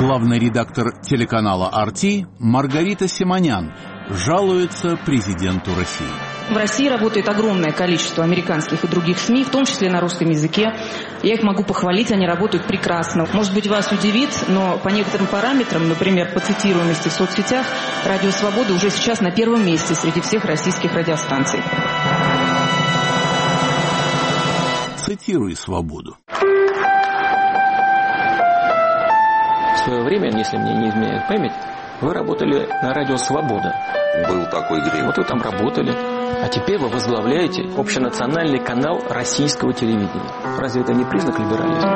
Главный редактор телеканала RT Маргарита Симонян жалуется президенту России. В России работает огромное количество американских и других СМИ, в том числе на русском языке. Я их могу похвалить, они работают прекрасно. Может быть, вас удивит, но по некоторым параметрам, например, по цитируемости в соцсетях, «Радио Свобода» уже сейчас на первом месте среди всех российских радиостанций. Цитируй «Свободу». В свое время, если мне не изменяет память, вы работали на радио «Свобода». Был такой грех. Вот вы там работали. А теперь вы возглавляете общенациональный канал российского телевидения. Разве это не признак либерализма?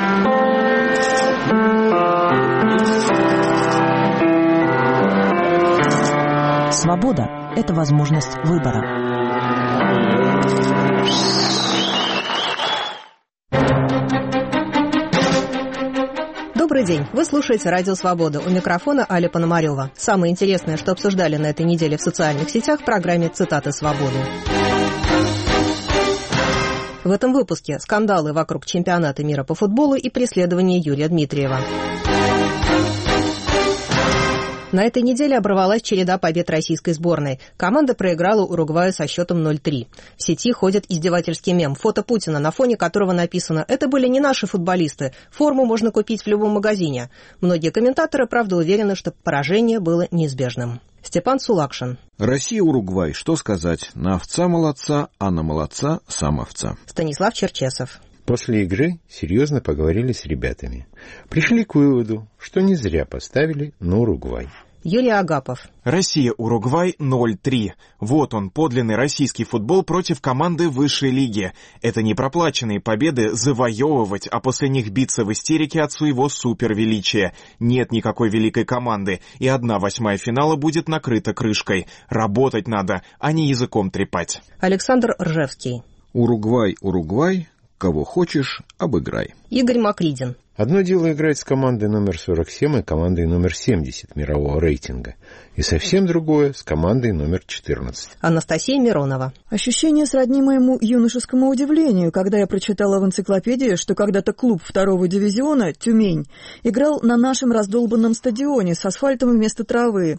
Свобода – это возможность выбора. Добрый день. Вы слушаете «Радио Свобода». У микрофона Аля Пономарева. Самое интересное, что обсуждали на этой неделе в социальных сетях в программе «Цитаты свободы». В этом выпуске скандалы вокруг чемпионата мира по футболу и преследование Юрия Дмитриева. На этой неделе оборвалась череда побед российской сборной. Команда проиграла Уругваю со счетом 0-3. В сети ходит издевательский мем. Фото Путина, на фоне которого написано «Это были не наши футболисты. Форму можно купить в любом магазине». Многие комментаторы, правда, уверены, что поражение было неизбежным. Степан Сулакшин. Россия-Уругвай. Что сказать? На овца молодца, а на молодца сам овца. Станислав Черчесов. После игры серьезно поговорили с ребятами. Пришли к выводу, что не зря поставили на Уругвай. Юрий Агапов. Россия-Уругвай 0-3. Вот он, подлинный российский футбол против команды высшей лиги. Это не проплаченные победы завоевывать, а после них биться в истерике от своего супервеличия. Нет никакой великой команды, и 1/8 финала будет накрыта крышкой. Работать надо, а не языком трепать. Александр Ржевский. Уругвай, Уругвай, кого хочешь, обыграй. Игорь Макридин. Одно дело играть с командой номер 47 и командой номер 70 мирового рейтинга. И совсем другое с командой номер 14. Анастасия Миронова. Ощущение сродни моему юношескому удивлению, когда я прочитала в энциклопедии, что когда-то клуб 2-го дивизиона «Тюмень» играл на нашем раздолбанном стадионе с асфальтом вместо травы,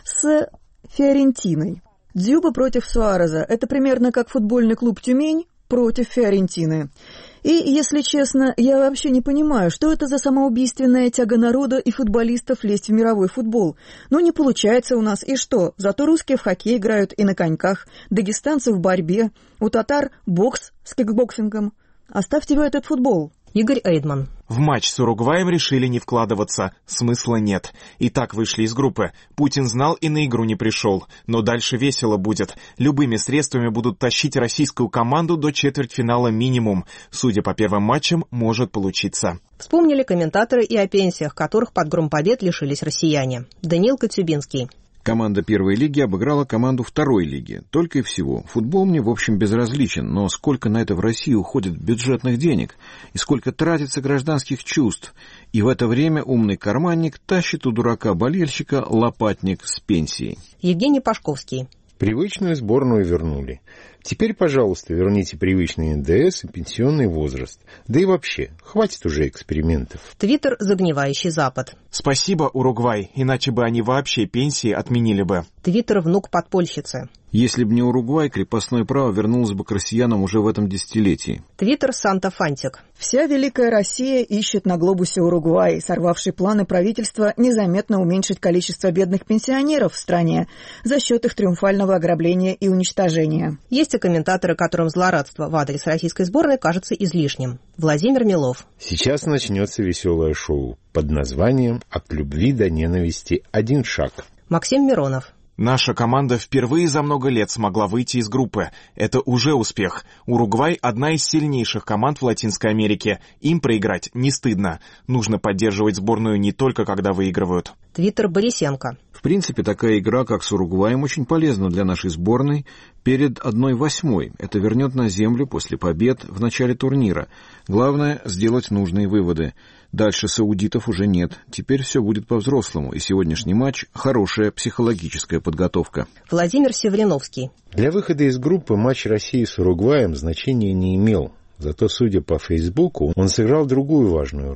с Фиорентиной. Дзюба против Суареза – это примерно как футбольный клуб «Тюмень» против Фиорентины. И, если честно, я вообще не понимаю, что это за самоубийственная тяга народа и футболистов лезть в мировой футбол. Ну, не получается у нас, и что? Зато русские в хоккей играют и на коньках, дагестанцы в борьбе, у татар бокс с кикбоксингом. Оставьте вы этот футбол. Игорь Эйдман. В матч с Уругваем решили не вкладываться. Смысла нет. И так вышли из группы. Путин знал и на игру не пришел. Но дальше весело будет. Любыми средствами будут тащить российскую команду до четвертьфинала минимум. Судя по первым матчам, может получиться. Вспомнили комментаторы и о пенсиях, которых под гром побед лишились россияне. Даниил Коцюбинский. Команда первой лиги обыграла команду второй лиги. Только и всего. Футбол мне, в общем, безразличен, но сколько на это в России уходит бюджетных денег, и сколько тратится гражданских чувств. И в это время умный карманник тащит у дурака-болельщика лопатник с пенсией. Евгений Пашковский. Привычную сборную вернули. Теперь, пожалуйста, верните привычный НДС и пенсионный возраст. Да и вообще, хватит уже экспериментов. Твиттер «Загнивающий Запад». Спасибо, Уругвай, иначе бы они вообще пенсии отменили бы. Твиттер «Внук подпольщицы». Если бы не Уругвай, крепостное право вернулось бы к россиянам уже в этом десятилетии. Твиттер «Санта Фантик». Вся великая Россия ищет на глобусе Уругвай, сорвавший планы правительства незаметно уменьшить количество бедных пенсионеров в стране за счет их триумфального ограбления и уничтожения. Есть и комментаторы, которым злорадство в адрес российской сборной кажется излишним. Владимир Милов. Сейчас начнется веселое шоу под названием «От любви до ненависти один шаг». Максим Миронов. Наша команда впервые за много лет смогла выйти из группы. Это уже успех. Уругвай – одна из сильнейших команд в Латинской Америке. Им проиграть не стыдно. Нужно поддерживать сборную не только когда выигрывают. Твиттер Борисенко. В принципе, такая игра, как с Уругваем, очень полезна для нашей сборной перед 1/8. Это вернет на землю после побед в начале турнира. Главное – сделать нужные выводы. Дальше саудитов уже нет. Теперь все будет по-взрослому. И сегодняшний матч – хорошая психологическая подготовка. Владимир Севриновский. Для выхода из группы матч России с Уругваем значения не имел. Зато, судя по Фейсбуку, он сыграл другую важную роль.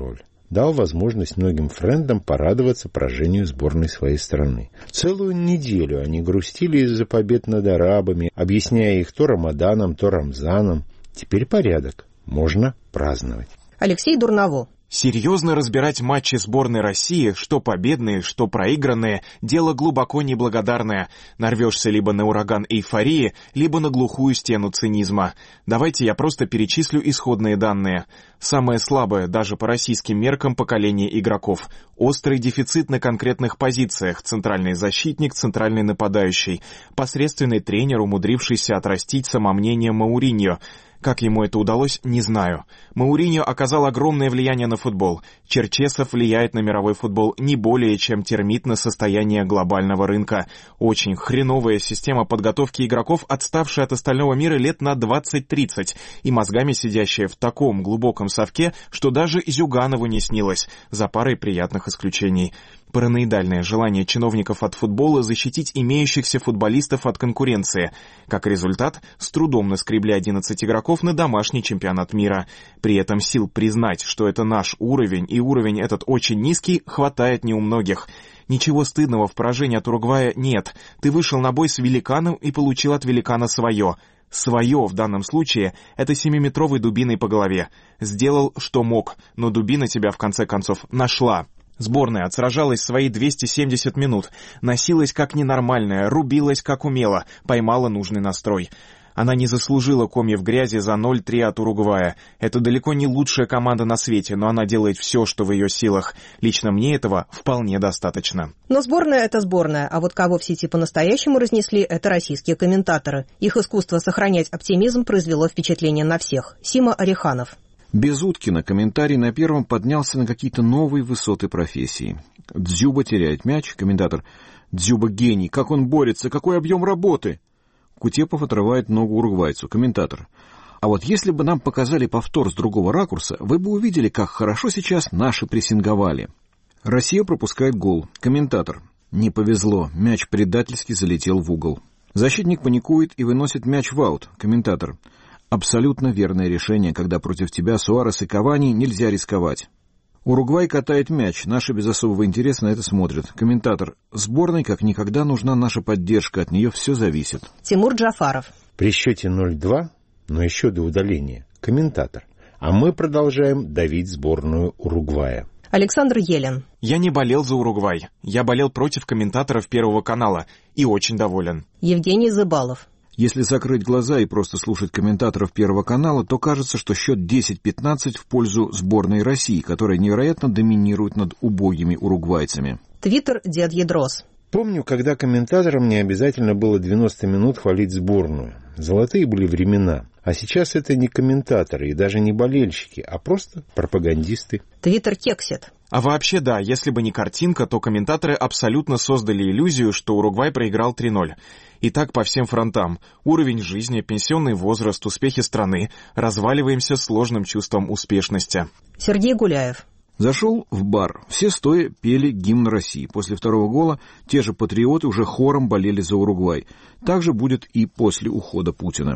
дал возможность многим френдам порадоваться поражению сборной своей страны. Целую неделю они грустили из-за побед над арабами, объясняя их то Рамаданом, то Рамзаном. Теперь порядок. Можно праздновать. Алексей Дурново. Серьезно разбирать матчи сборной России, что победные, что проигранные, дело глубоко неблагодарное. Нарвешься либо на ураган эйфории, либо на глухую стену цинизма. Давайте я просто перечислю исходные данные. Самое слабое, даже по российским меркам, поколение игроков. Острый дефицит на конкретных позициях. Центральный защитник, центральный нападающий. Посредственный тренер, умудрившийся отрастить самомнение Мауриньо. Как ему это удалось, не знаю. Мауриньо оказал огромное влияние на футбол. Черчесов влияет на мировой футбол не более, чем термит на состояние глобального рынка. Очень хреновая система подготовки игроков, отставшая от остального мира лет на 20-30, и мозгами сидящая в таком глубоком совке, что даже Зюганову не снилось, за парой приятных исключений. Параноидальное желание чиновников от футбола защитить имеющихся футболистов от конкуренции. Как результат, с трудом наскребли 11 игроков на домашний чемпионат мира. При этом сил признать, что это наш уровень, и уровень этот очень низкий, хватает не у многих. Ничего стыдного в поражении от Уругвая нет. Ты вышел на бой с великаном и получил от великана свое. Свое в данном случае — это 7-метровой дубиной по голове. Сделал, что мог, но дубина тебя в конце концов нашла. Сборная отсражалась свои 270 минут, носилась как ненормальная, рубилась как умела, поймала нужный настрой. Она не заслужила комьев грязи за 0-3 от Уругвая. Это далеко не лучшая команда на свете, но она делает все, что в ее силах. Лично мне этого вполне достаточно. Но сборная — это сборная, а вот кого в сети по-настоящему разнесли — это российские комментаторы. Их искусство сохранять оптимизм произвело впечатление на всех. Сима Ореханов. Без Уткина комментарий на Первом поднялся на какие-то новые высоты профессии. Дзюба теряет мяч, комментатор: «Дзюба гений, как он борется, какой объем работы!» Кутепов отрывает ногу уругвайцу, комментатор: «А вот если бы нам показали повтор с другого ракурса, вы бы увидели, как хорошо сейчас наши прессинговали». Россия пропускает гол, комментатор: «Не повезло, мяч предательски залетел в угол». Защитник паникует и выносит мяч в аут, комментатор: «Абсолютно верное решение, когда против тебя Суарес и Кавани, нельзя рисковать». Уругвай катает мяч, наши без особого интереса на это смотрят. Комментатор: «Сборной как никогда нужна наша поддержка, от нее все зависит». Тимур Джафаров. При счете 0-2, но еще до удаления, комментатор: «А мы продолжаем давить сборную Уругвая». Александр Елен. Я не болел за Уругвай. Я болел против комментаторов Первого канала и очень доволен. Евгений Зыбалов. Если закрыть глаза и просто слушать комментаторов Первого канала, то кажется, что счет 10-15 в пользу сборной России, которая невероятно доминирует над убогими уругвайцами. Твиттер Дед Ядрос. Помню, когда комментаторам не обязательно было 90 минут хвалить сборную. Золотые были времена. А сейчас это не комментаторы и даже не болельщики, а просто пропагандисты. Твиттер Кексит. А вообще да, если бы не картинка, то комментаторы абсолютно создали иллюзию, что Уругвай проиграл 3-0. И так по всем фронтам. Уровень жизни, пенсионный возраст, успехи страны. Разваливаемся с сложным чувством успешности. Сергей Гуляев. Зашел в бар. Все стоя пели гимн России. После второго гола те же патриоты уже хором болели за Уругвай. Так же будет и после ухода Путина.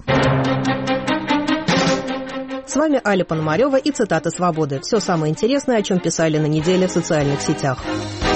С вами Аля Пономарева и цитаты «Свободы». Все самое интересное, о чем писали на неделе в социальных сетях.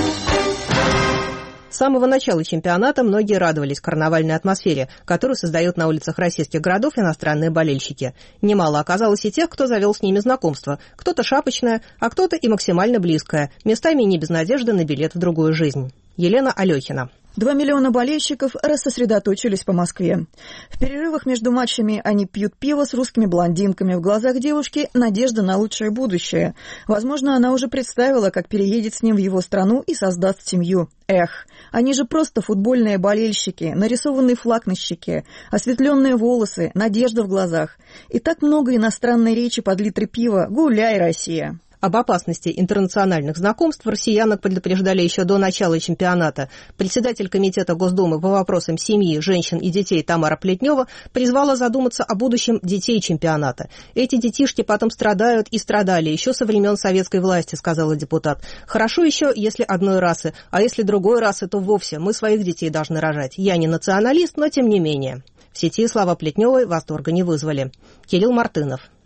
С самого начала чемпионата многие радовались карнавальной атмосфере, которую создают на улицах российских городов иностранные болельщики. Немало оказалось и тех, кто завел с ними знакомство. Кто-то шапочное, а кто-то и максимально близкое, местами не без надежды на билет в другую жизнь. Елена Алехина. 2 миллиона болельщиков рассосредоточились по Москве. В перерывах между матчами они пьют пиво с русскими блондинками. В глазах девушки надежда на лучшее будущее. Возможно, она уже представила, как переедет с ним в его страну и создаст семью. Эх, они же просто футбольные болельщики, нарисованный флаг на щеке, осветленные волосы, надежда в глазах. И так много иностранной речи под литры пива. Гуляй, Россия! Об опасности интернациональных знакомств россиянок предупреждали еще до начала чемпионата. Председатель комитета Госдумы по вопросам семьи, женщин и детей Тамара Плетнева призвала задуматься о будущем детей чемпионата. Эти детишки потом страдают и страдали еще со времен советской власти, сказала депутат. Хорошо еще, если одной расы, а если другой расы, то вовсе мы своих детей должны рожать. Я не националист, но тем не менее. В сети слова Плетневой восторга не вызвали. Кирилл Мартынов.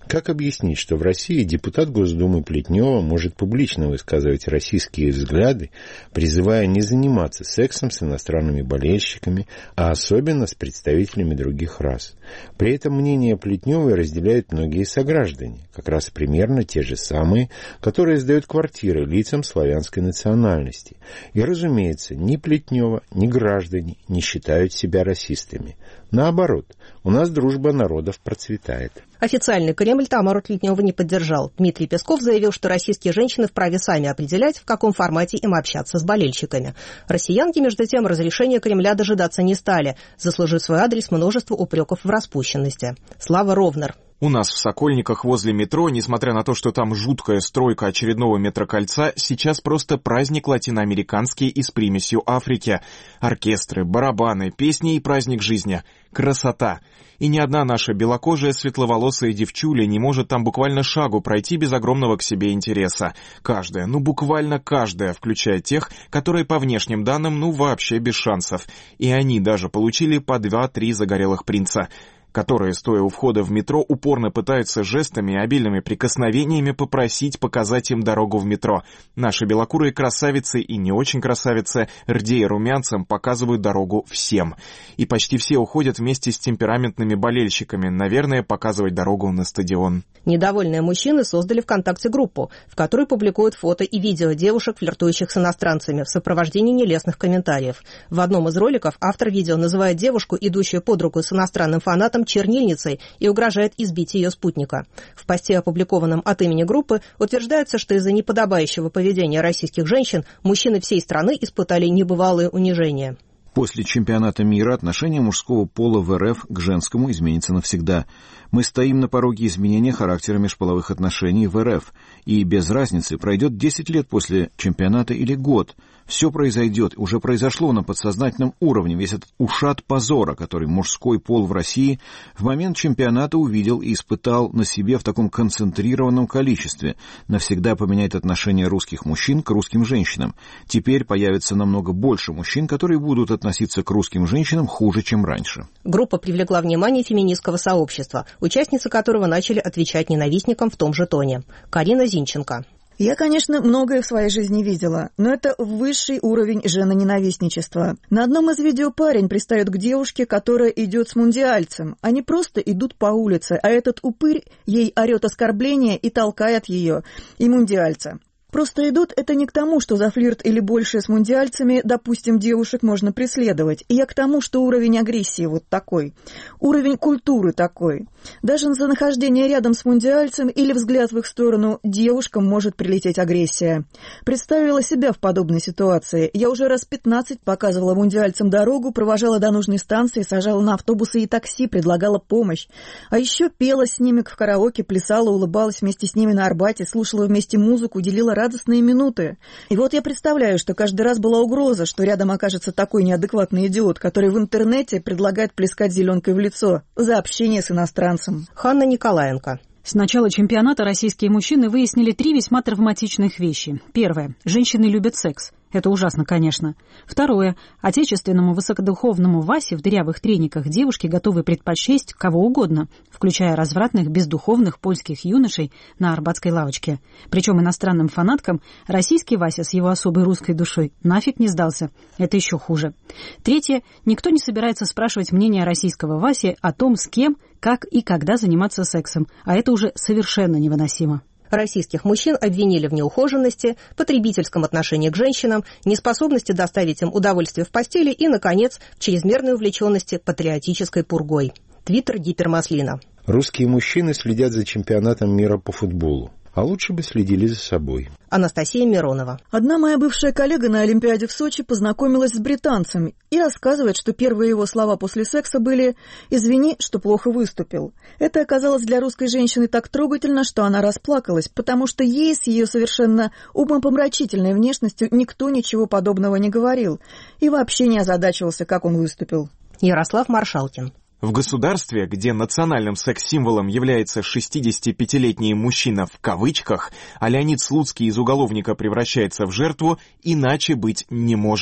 Как объяснить, что в России депутат Госдумы Плетнева может публично высказывать российские взгляды, призывая не заниматься сексом с иностранными болельщиками, а особенно с представителями других рас? При этом мнение Плетневой разделяют многие сограждане, как раз примерно те же самые, которые сдают квартиры лицам славянской национальности. И, разумеется, ни Плетнева, ни граждане не считают себя расистами. Наоборот, у нас дружба народов процветает. Официальный Кремль Тамару Плетневу не поддержал. Дмитрий Песков заявил, что российские женщины вправе сами определять, в каком формате им общаться с болельщиками. Россиянки, между тем, разрешения Кремля дожидаться не стали, заслужив свой адрес множество упреков в распущенности. Слава Ровнер. У нас в Сокольниках возле метро, несмотря на то, что там жуткая стройка очередного метрокольца, сейчас просто праздник латиноамериканский и с примесью Африки. Оркестры, барабаны, песни и праздник жизни. Красота! И ни одна наша белокожая светловолосая девчуля не может там буквально шагу пройти без огромного к себе интереса. Каждая, буквально каждая, включая тех, которые по внешним данным, вообще без шансов. И они даже получили по 2-3 загорелых принца, которые, стоя у входа в метро, упорно пытаются жестами и обильными прикосновениями попросить показать им дорогу в метро. Наши белокурые красавицы и не очень красавицы, рдея румянцем, показывают дорогу всем. И почти все уходят вместе с темпераментными болельщиками, наверное, показывать дорогу на стадион. Недовольные мужчины создали ВКонтакте группу, в которой публикуют фото и видео девушек, флиртующих с иностранцами, в сопровождении нелестных комментариев. В одном из роликов автор видео называет девушку, идущую под руку с иностранным фанатом, чернильницей и угрожает избить ее спутника. В посте, опубликованном от имени группы, утверждается, что из-за неподобающего поведения российских женщин мужчины всей страны испытали небывалые унижения. После чемпионата мира отношение мужского пола в РФ к женскому изменится навсегда. Мы стоим на пороге изменения характера межполовых отношений в РФ, и без разницы, пройдет 10 лет после чемпионата или год. Все произойдет, уже произошло на подсознательном уровне, весь этот ушат позора, который мужской пол в России в момент чемпионата увидел и испытал на себе в таком концентрированном количестве, навсегда поменяет отношение русских мужчин к русским женщинам. Теперь появится намного больше мужчин, которые будут относиться к русским женщинам хуже, чем раньше. Группа привлекла внимание феминистского сообщества, участницы которого начали отвечать ненавистникам в том же тоне. Карина Зинченко. Я, конечно, многое в своей жизни видела, но это высший уровень женоненавистничества. На одном из видео парень пристает к девушке, которая идет с мундиальцем. Они просто идут по улице, а этот упырь ей орет оскорбление и толкает ее, и мундиальца. Просто идут это не к тому, что за флирт или больше с мундиальцами, допустим, девушек можно преследовать. И я к тому, что уровень агрессии вот такой. Уровень культуры такой. Даже за нахождение рядом с мундиальцем или взгляд в их сторону девушкам может прилететь агрессия. Представила себя в подобной ситуации. Я уже раз 15 показывала мундиальцам дорогу, провожала до нужной станции, сажала на автобусы и такси, предлагала помощь. А еще пела с ними в караоке, плясала, улыбалась вместе с ними на Арбате, слушала вместе музыку, делила радостные минуты. И вот я представляю, что каждый раз была угроза, что рядом окажется такой неадекватный идиот, который в интернете предлагает плескать зеленкой в лицо за общение с иностранцем. Ханна Николаенко. С начала чемпионата российские мужчины выяснили 3 весьма травматичных вещи. Первое. Женщины любят секс. Это ужасно, конечно. Второе. Отечественному высокодуховному Васе в дырявых трениках девушки готовы предпочесть кого угодно, включая развратных, бездуховных польских юношей на арбатской лавочке. Причем иностранным фанаткам российский Вася с его особой русской душой нафиг не сдался. Это еще хуже. Третье. Никто не собирается спрашивать мнение российского Васи о том, с кем, как и когда заниматься сексом. А это уже совершенно невыносимо. Российских мужчин обвинили в неухоженности, потребительском отношении к женщинам, неспособности доставить им удовольствие в постели и, наконец, в чрезмерной увлеченности патриотической пургой. Твиттер Гипермаслина. Русские мужчины следят за чемпионатом мира по футболу. А лучше бы следили за собой. Анастасия Миронова. Одна моя бывшая коллега на Олимпиаде в Сочи познакомилась с британцем и рассказывает, что первые его слова после секса были «извини, что плохо выступил». Это оказалось для русской женщины так трогательно, что она расплакалась, потому что ей с ее совершенно умопомрачительной внешностью никто ничего подобного не говорил и вообще не озадачивался, как он выступил. Ярослав Маршалкин. В государстве, где национальным секс-символом является 65-летний мужчина в кавычках, а Леонид Слуцкий из уголовника превращается в жертву, иначе быть не может.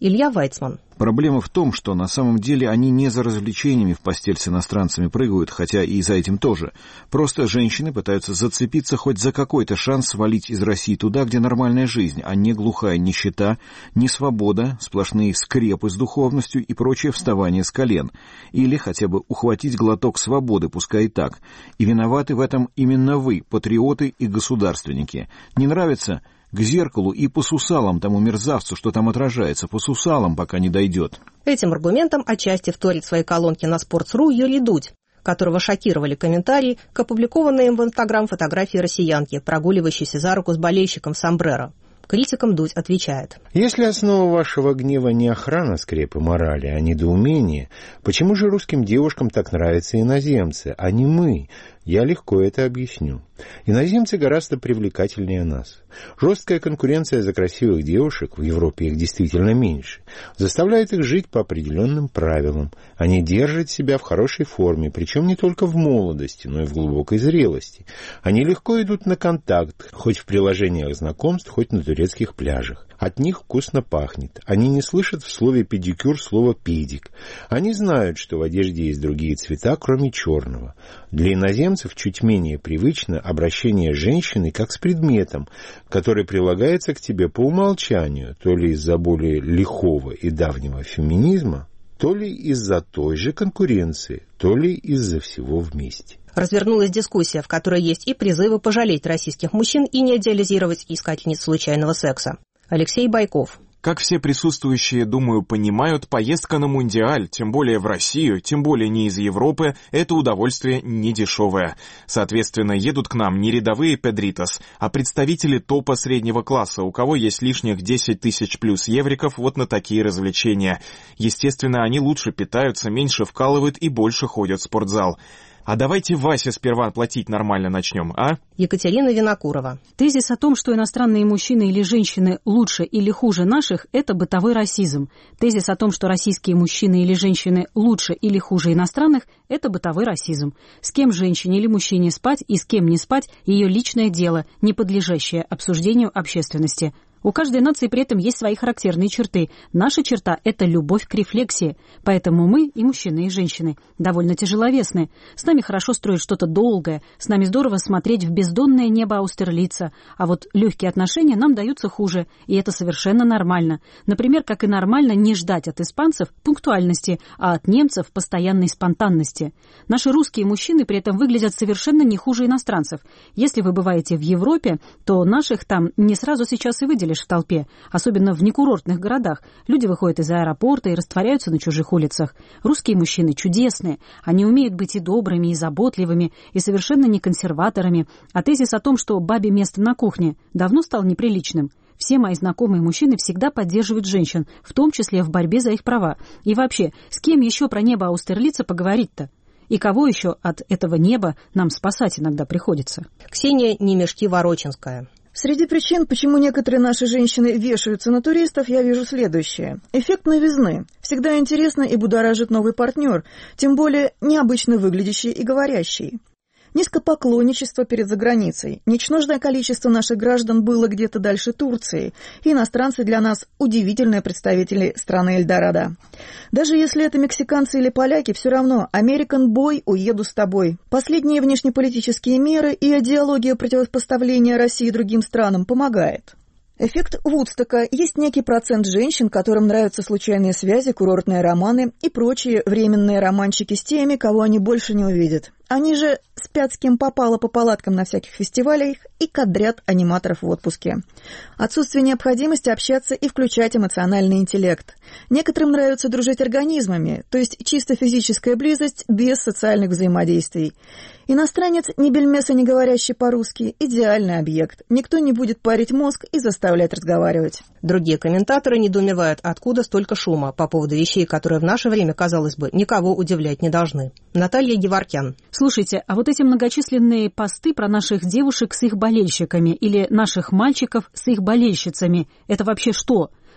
Илья Вайцман. Проблема в том, что на самом деле они не за развлечениями в постель с иностранцами прыгают, хотя и за этим тоже. Просто женщины пытаются зацепиться хоть за какой-то шанс свалить из России туда, где нормальная жизнь, а не глухая нищета, не свобода, сплошные скрепы с духовностью и прочее вставание с колен. Или хотя бы ухватить глоток свободы, пускай и так. И виноваты в этом именно вы, патриоты и государственники. Не нравится? К зеркалу и по сусалам тому мерзавцу, что там отражается, по сусалам, пока не дойдет. Этим аргументом отчасти вторит в своей колонке на Sports.ru Юрий Дудь, которого шокировали комментарии к опубликованной им в Инстаграм фотографии россиянки, прогуливающейся за руку с болельщиком в сомбреро. Критикам Дудь отвечает. Если основа вашего гнева не охрана скрепы морали, а недоумение, почему же русским девушкам так нравятся иноземцы, а не мы? Я легко это объясню. Иноземцы гораздо привлекательнее нас. Жесткая конкуренция за красивых девушек, в Европе их действительно меньше, заставляет их жить по определенным правилам. Они держат себя в хорошей форме, причем не только в молодости, но и в глубокой зрелости. Они легко идут на контакт, хоть в приложениях знакомств, хоть на турецких пляжах. От них вкусно пахнет. Они не слышат в слове «педикюр» слово «педик». Они знают, что в одежде есть другие цвета, кроме черного. Для иноземцев чуть менее привычно обращение с женщиной как с предметом, который прилагается к тебе по умолчанию, то ли из-за более лихого и давнего феминизма, то ли из-за той же конкуренции, то ли из-за всего вместе. Развернулась дискуссия, в которой есть и призывы пожалеть российских мужчин и не идеализировать искательниц случайного секса. Алексей Байков. Как все присутствующие, думаю, понимают, поездка на Мундиаль, тем более в Россию, тем более не из Европы, это удовольствие недешевое. Соответственно, едут к нам не рядовые педритос, а представители топа среднего класса, у кого есть лишних 10 тысяч плюс евриков вот на такие развлечения. Естественно, они лучше питаются, меньше вкалывают и больше ходят в спортзал. А давайте Васе сперва платить нормально начнем, а? Екатерина Винокурова. Тезис о том, что иностранные мужчины или женщины лучше или хуже наших, это бытовой расизм. Тезис о том, что российские мужчины или женщины лучше или хуже иностранных, это бытовой расизм. С кем женщине или мужчине спать и с кем не спать – ее личное дело, не подлежащее обсуждению общественности. У каждой нации при этом есть свои характерные черты. Наша черта – это любовь к рефлексии. Поэтому мы, и мужчины, и женщины, довольно тяжеловесны. С нами хорошо строить что-то долгое, с нами здорово смотреть в бездонное небо Аустерлица. А вот легкие отношения нам даются хуже, и это совершенно нормально. Например, как и нормально не ждать от испанцев пунктуальности, а от немцев постоянной спонтанности. Наши русские мужчины при этом выглядят совершенно не хуже иностранцев. Если вы бываете в Европе, то наших там не сразу сейчас и выделишь в толпе, особенно в некурортных городах. Люди выходят из аэропорта и растворяются на чужих улицах. Русские мужчины чудесные. Они умеют быть и добрыми, и заботливыми, и совершенно не консерваторами. А тезис о том, что бабе место на кухне, давно стал неприличным. Все мои знакомые мужчины всегда поддерживают женщин, в том числе в борьбе за их права. И вообще, с кем еще про небо Аустерлица поговорить-то? И кого еще от этого неба нам спасать иногда приходится? Ксения Немешки-Ворочинская. Среди причин, почему некоторые наши женщины вешаются на туристов, я вижу следующее. Эффект новизны. Всегда интересно и будоражит новый партнер, тем более необычно выглядящий и говорящий. Низкопоклонничество перед заграницей. Ничтожное количество наших граждан было где-то дальше Турции, и иностранцы для нас удивительные представители страны Эльдорадо. Даже если это мексиканцы или поляки, все равно American Boy, уеду с тобой. Последние внешнеполитические меры и идеология противопоставления России другим странам помогает. Эффект Вудстока. Есть некий процент женщин, которым нравятся случайные связи, курортные романы и прочие временные романчики с теми, кого они больше не увидят. Они же спят с кем попало по палаткам на всяких фестивалях и кадрят аниматоров в отпуске. Отсутствие необходимости общаться и включать эмоциональный интеллект. Некоторым нравится дружить организмами, то есть чисто физическая близость без социальных взаимодействий. Иностранец, ни бельмеса не говорящий по-русски, идеальный объект. Никто не будет парить мозг и заставлять разговаривать. Другие комментаторы недоумевают, откуда столько шума по поводу вещей, которые в наше время, казалось бы, никого удивлять не должны. Наталья Геворкян. Слушайте, а вот эти многочисленные посты про наших девушек с их болельщиками или наших мальчиков с их болельщицами, это вообще что?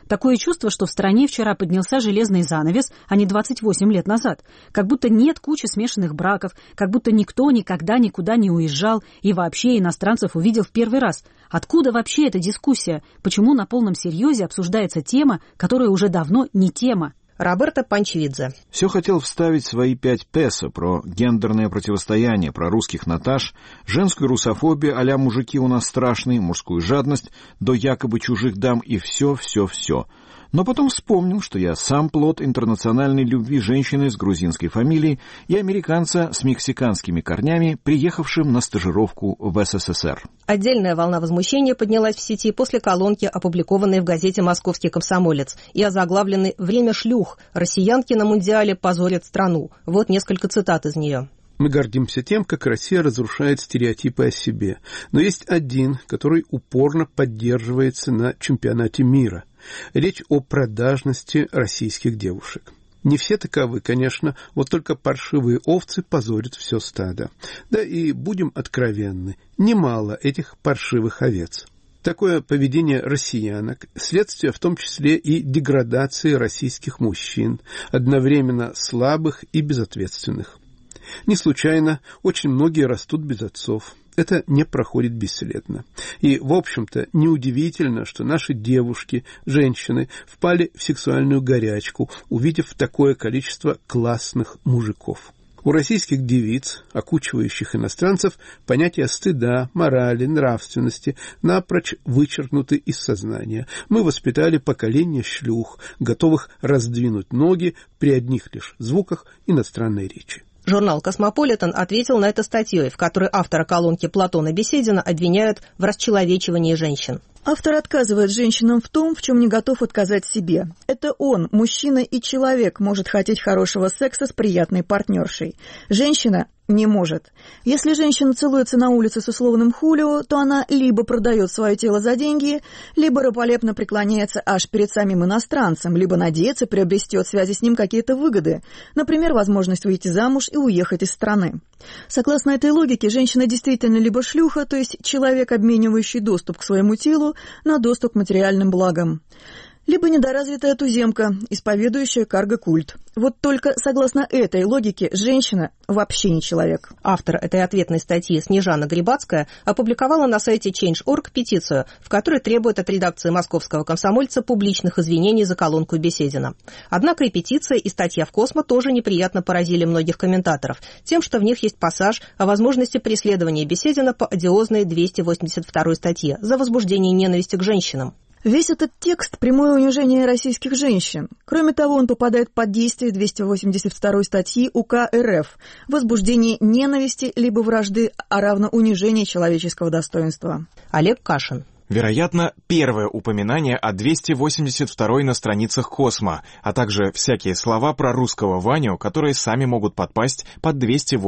Такое чувство, что в стране вчера поднялся железный занавес, а не 28 лет назад. Как будто нет кучи смешанных браков, как будто никто никогда никуда не уезжал и вообще иностранцев увидел в первый раз. Откуда вообще эта дискуссия? Почему на полном серьезе обсуждается тема, которая уже давно не тема? Роберто Панчвидзе. Все хотел вставить свои 5 песо про гендерное противостояние, про русских Наташ, женскую русофобию а-ля мужики у нас страшные, мужскую жадность до якобы чужих дам и все. Но потом вспомнил, что я сам плод интернациональной любви женщины с грузинской фамилией и американца с мексиканскими корнями, приехавшим на стажировку в СССР. Отдельная волна возмущения поднялась в сети после колонки, опубликованной в газете «Московский комсомолец» и озаглавленной «Время шлюх. Россиянки на Мундиале позорят страну». Вот несколько цитат из нее. Мы гордимся тем, как Россия разрушает стереотипы о себе. Но есть один, который упорно поддерживается на чемпионате мира. Речь о продажности российских девушек. Не все таковы, конечно, вот только паршивые овцы позорят все стадо. Да и будем откровенны, немало этих паршивых овец. Такое поведение россиянок – следствие в том числе и деградации российских мужчин, одновременно слабых и безответственных. Не случайно очень многие растут без отцов. Это не проходит бесследно. И, в общем-то, неудивительно, что наши девушки, женщины, впали в сексуальную горячку, увидев такое количество классных мужиков. У российских девиц, окучивающих иностранцев, понятия стыда, морали, нравственности напрочь вычеркнуты из сознания. Мы воспитали поколение шлюх, готовых раздвинуть ноги при одних лишь звуках иностранной речи. Журнал «Космополитен» ответил на это статьей, в которой автора колонки Платона Беседина обвиняют в расчеловечивании женщин. Автор отказывает женщинам в том, в чем не готов отказать себе. Это он, мужчина и человек, может хотеть хорошего секса с приятной партнершей. Женщина не может. Если женщина целуется на улице с условным хулио, то она либо продает свое тело за деньги, либо раболепно преклоняется аж перед самим иностранцем, либо надеется приобрести от связи с ним какие-то выгоды, например, возможность выйти замуж и уехать из страны. Согласно этой логике, женщина действительно либо шлюха, то есть человек, обменивающий доступ к своему телу на доступ к материальным благам, либо недоразвитая туземка, исповедующая карго-культ. Вот только согласно этой логике женщина вообще не человек. Автор этой ответной статьи Снежана Грибацкая опубликовала на сайте Change.org петицию, в которой требует от редакции «Московского комсомольца» публичных извинений за колонку Беседина. Однако и петиция, и статья в «Космо» тоже неприятно поразили многих комментаторов тем, что в них есть пассаж о возможности преследования Беседина по одиозной 282 статье за возбуждение ненависти к женщинам. Весь этот текст – прямое унижение российских женщин. Кроме того, он попадает под действие 282 статьи УК РФ «Возбуждение ненависти либо вражды, а равно унижение человеческого достоинства». Олег Кашин. Вероятно, первое упоминание о 282 на страницах «Космо», а также всякие слова про русского Ваню, которые сами могут подпасть под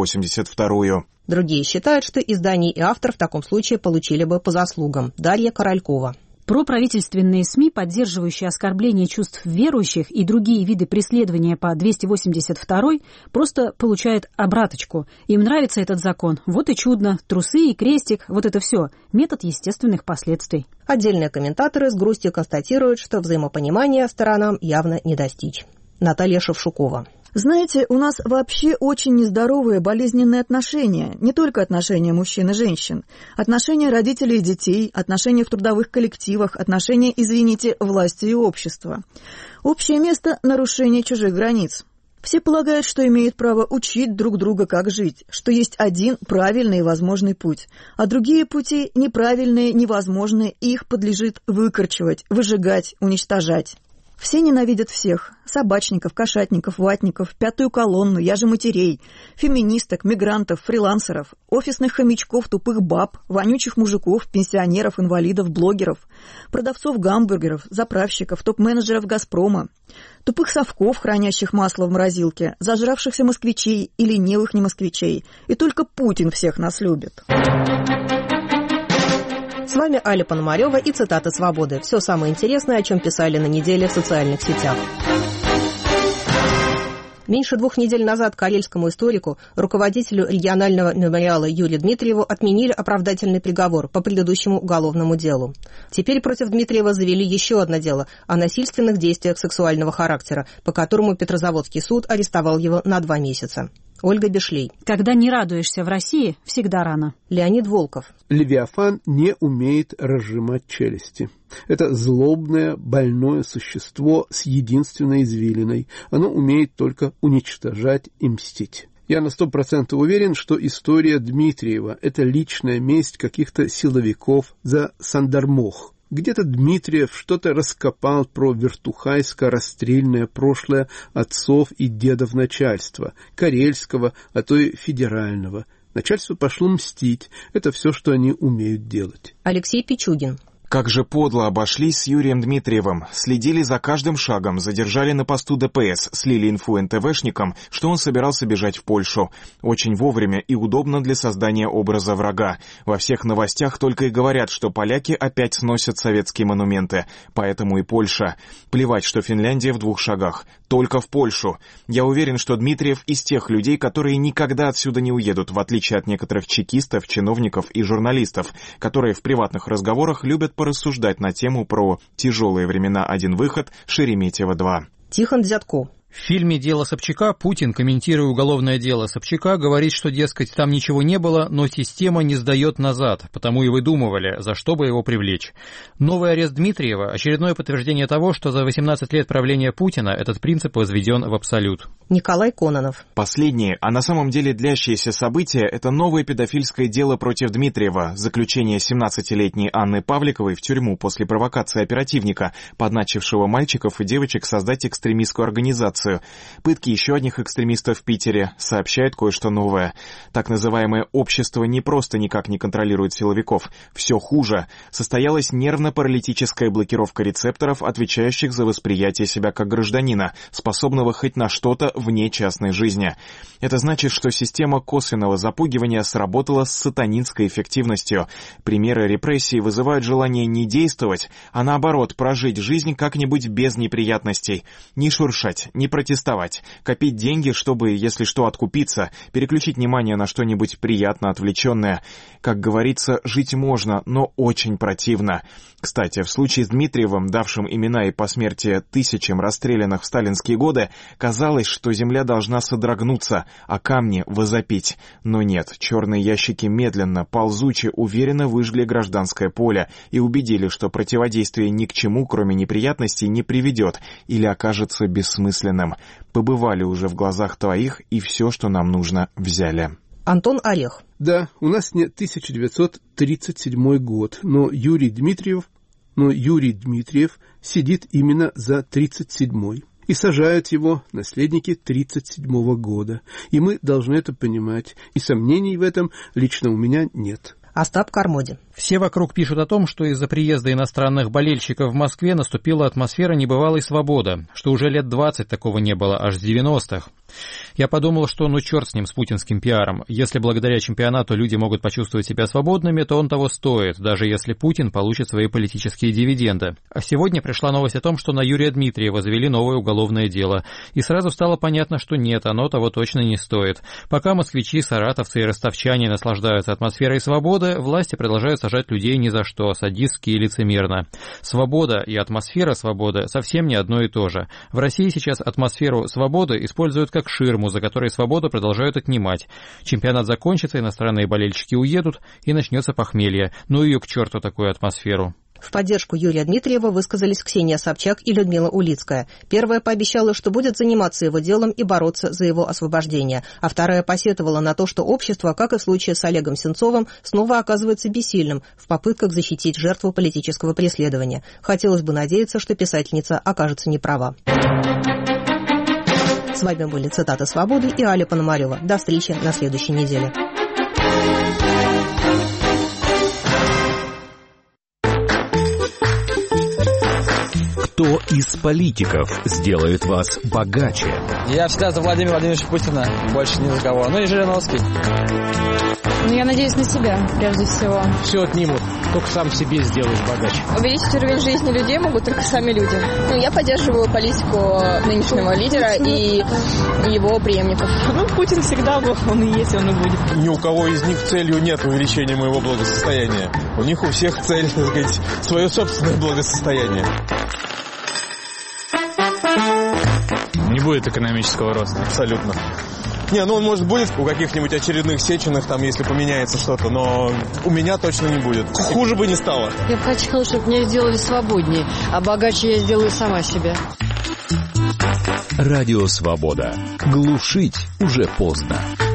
282-ю. Другие считают, что издание и автор в таком случае получили бы по заслугам. Дарья Королькова. Проправительственные СМИ, поддерживающие оскорбление чувств верующих и другие виды преследования по 282 просто получают обраточку. Им нравится этот закон. Вот и чудно. Трусы и крестик, вот это все. Метод естественных последствий. Отдельные комментаторы с грустью констатируют, что взаимопонимания сторонам явно не достичь. Наталья Шевшукова. Знаете, у нас вообще очень нездоровые болезненные отношения. Не только отношения мужчин и женщин. Отношения родителей и детей, отношения в трудовых коллективах, отношения, извините, власти и общества. Общее место – нарушение чужих границ. Все полагают, что имеют право учить друг друга, как жить, что есть один правильный и возможный путь, а другие пути неправильные, невозможные, и их подлежит выкорчевать, выжигать, уничтожать. Все ненавидят всех – собачников, кошатников, ватников, пятую колонну, яжематерей, феминисток, мигрантов, фрилансеров, офисных хомячков, тупых баб, вонючих мужиков, пенсионеров, инвалидов, блогеров, продавцов гамбургеров, заправщиков, топ-менеджеров «Газпрома», тупых совков, хранящих масло в морозилке, зажравшихся москвичей и ленивых не-москвичей. И только Путин всех нас любит. С вами Аля Пономарева и цитаты «Свободы». Все самое интересное, о чем писали на неделе в социальных сетях. Меньше 2 недель назад карельскому историку, руководителю регионального мемориала Юрию Дмитриеву отменили оправдательный приговор по предыдущему уголовному делу. Теперь против Дмитриева завели еще одно дело о насильственных действиях сексуального характера, по которому Петрозаводский суд арестовал его на 2 месяца. Ольга Бешлей. Когда не радуешься в России, всегда рано. Леонид Волков. Левиафан не умеет разжимать челюсти. Это злобное, больное существо с единственной извилиной. Оно умеет только уничтожать и мстить. Я на 100% уверен, что история Дмитриева – это личная месть каких-то силовиков за Сандармох. Где-то Дмитриев что-то раскопал про вертухайско-расстрельное прошлое отцов и дедов начальства, карельского, а то и федерального. Начальство пошло мстить. Это все, что они умеют делать. Алексей Пичугин. Как же подло обошлись с Юрием Дмитриевым. Следили за каждым шагом, задержали на посту ДПС, слили инфу НТВшникам, что он собирался бежать в Польшу. Очень вовремя и удобно для создания образа врага. Во всех новостях только и говорят, что поляки опять сносят советские монументы. Поэтому и Польша. Плевать, что Финляндия в 2 шагах. Только в Польшу. Я уверен, что Дмитриев из тех людей, которые никогда отсюда не уедут, в отличие от некоторых чекистов, чиновников и журналистов, которые в приватных разговорах любят порассуждать на тему про «Тяжелые времена. Один выход. Шереметьево-2». Тихон Дзятко. В фильме «Дело Собчака» Путин, комментируя уголовное дело Собчака, говорит, что, дескать, там ничего не было, но система не сдает назад, потому и выдумывали, за что бы его привлечь. Новый арест Дмитриева – очередное подтверждение того, что за 18 лет правления Путина этот принцип возведен в абсолют. Николай Кононов. Последние, а на самом деле длящиеся события – это новое педофильское дело против Дмитриева, заключение 17-летней Анны Павликовой в тюрьму после провокации оперативника, подначившего мальчиков и девочек создать экстремистскую организацию. Пытки еще одних экстремистов в Питере, сообщает кое-что новое. Так называемое общество не просто никак не контролирует силовиков. Все хуже. Состоялась нервно-паралитическая блокировка рецепторов, отвечающих за восприятие себя как гражданина, способного хоть на что-то вне частной жизни. Это значит, что система косвенного запугивания сработала с сатанинской эффективностью. Примеры репрессий вызывают желание не действовать, а наоборот прожить жизнь как-нибудь без неприятностей. Не шуршать, не протестовать, копить деньги, чтобы, если что, откупиться, переключить внимание на что-нибудь приятно отвлеченное. Как говорится, жить можно, но очень противно. Кстати, в случае с Дмитриевым, давшим имена и посмертие тысячам расстрелянных в сталинские годы, казалось, что земля должна содрогнуться, а камни возопить. Но нет, черные ящики медленно, ползуче, уверенно выжгли гражданское поле и убедили, что противодействие ни к чему, кроме неприятностей, не приведет или окажется бессмысленным. Побывали уже в глазах твоих, и все, что нам нужно, взяли. Антон Орех. Да, у нас не 1937 год, но Юрий Дмитриев сидит именно за 1937. И сажают его наследники 1937 года. И мы должны это понимать. И сомнений в этом лично у меня нет. Остап Кармоди. Все вокруг пишут о том, что из-за приезда иностранных болельщиков в Москве наступила атмосфера небывалой свободы, что уже лет 20 такого не было, аж с 90-х. Я подумал, что черт с ним, с путинским пиаром. Если благодаря чемпионату люди могут почувствовать себя свободными, то он того стоит, даже если Путин получит свои политические дивиденды. А сегодня пришла новость о том, что на Юрия Дмитриева завели новое уголовное дело. И сразу стало понятно, что нет, оно того точно не стоит. Пока москвичи, саратовцы и ростовчане наслаждаются атмосферой свободы, власти продолжают сажать людей ни за что, садистски и лицемерно. Свобода и атмосфера свободы совсем не одно и то же. В России сейчас атмосферу свободы используют как ширму, за которой свободу продолжают отнимать. Чемпионат закончится, иностранные болельщики уедут, и начнется похмелье. Ну ее к черту такую атмосферу. В поддержку Юрия Дмитриева высказались Ксения Собчак и Людмила Улицкая. Первая пообещала, что будет заниматься его делом и бороться за его освобождение, а вторая посетовала на то, что общество, как и в случае с Олегом Сенцовым, снова оказывается бессильным в попытках защитить жертву политического преследования. Хотелось бы надеяться, что писательница окажется неправа. С вами были «Цитаты свободы» и Аля Пономарева. До встречи на следующей неделе. Кто из политиков сделает вас богаче? Я всегда за Владимира Владимировича Путина, больше ни за кого. Ну и Жириновский. Ну, я надеюсь на себя, прежде всего. Все отнимут. только сам себе сделаешь богаче. Увеличить уровень жизни людей могут только сами люди. Я поддерживаю политику нынешнего лидера и его преемников. Путин всегда был, он и есть, он и будет. Ни у кого из них целью нет увеличения моего благосостояния. У них у всех цель, так сказать, свое собственное благосостояние. Не будет экономического роста. Абсолютно. Он, может, будет у каких-нибудь очередных Сеченых, там, если поменяется что-то, но у меня точно не будет. Хуже бы не стало. Я бы хотела, чтобы меня сделали свободнее, а богаче я сделаю сама себя. Радио Свобода. Глушить уже поздно.